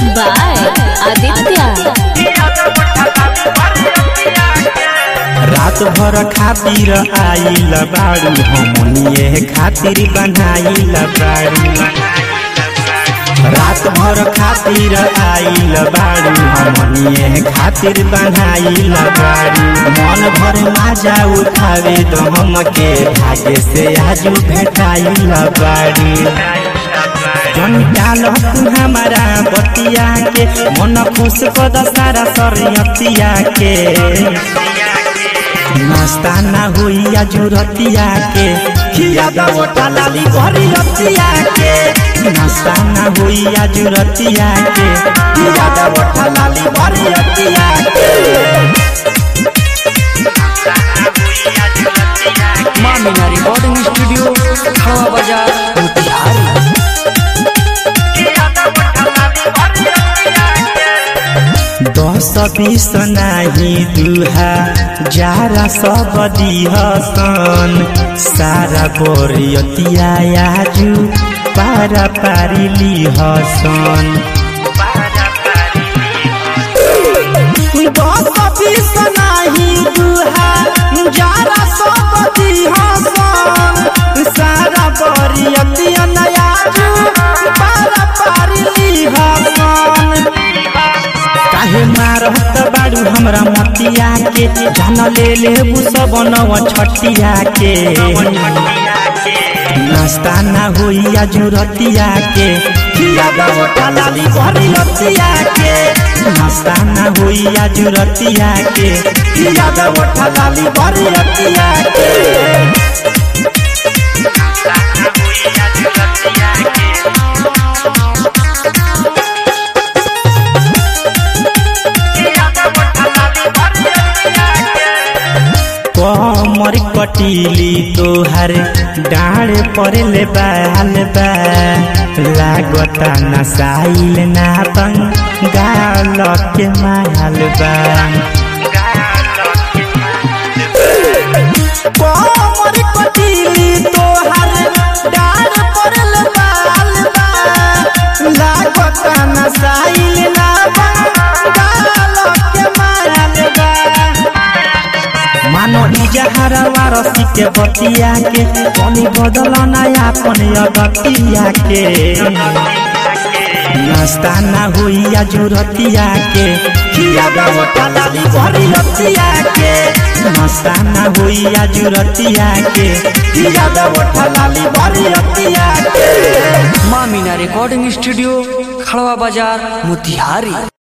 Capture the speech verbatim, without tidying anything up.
By Aditya. रात भर खातिर आइल बाड़ू हमनिए खातिर बनाइल बाड़ू। रात भर खातिर आइल बाड़ू हमनिए खातिर बनाइल बाड़ू। मन भर माजा उठावे तो हमके भाग्य से आजू भेटाइल बाड़ू। जन डाल तू हमारा बतिया के मन खुश कद सारा सरयतिया के। नाश्ता ना हुई जुरतिया के खिया दवटा लाली भरी रतिया के। नाश्ता ना हुई जुरतिया के खिया दवटा लाली भरी रतिया के। मामिना रिकॉर्डिंग स्टूडियो खड़वा बाजार मोतिहारी। दस बीस नाही दुहा जारा सब दिहसन सारा बोरियतिया आजू पारा पारी लिहसन। दस बीस नाही दुहा जारा सब दिहसन सारा बोरियतिया आजू पारा पारी लिहसन। काहे मारत बाड़ू हमरा मतिया के जान ले लेबू सब नव छटिया के। नाश्ता ना होई जुरतिया के खिया दवटा लाली भरी रतिया के। नाश्ता ना होई जुरतिया के खिया दवटा लाली भरी रतिया के। कमर कटीली तोहर डाढ़ पड़े बाल बा लागता नसाइल ना गाल के माल बा। कमर कटीली तोहर डाढ़ पड़े बाल बा लागता नसाइल ना गाल के माल बा। मानो इजहारा वारसी के बतिया के कमी बदल नया अपन अगतिया के। नाश्ता ना हुई जुरतिया के खिया दवटा लाली भरी रतिया के। नाश्ता ना हुई जुरतिया के खिया दवटा लाली भरी रतिया के। मामिना रिकॉर्डिंग स्टूडियो खड़वा बाजार मोतिहारी।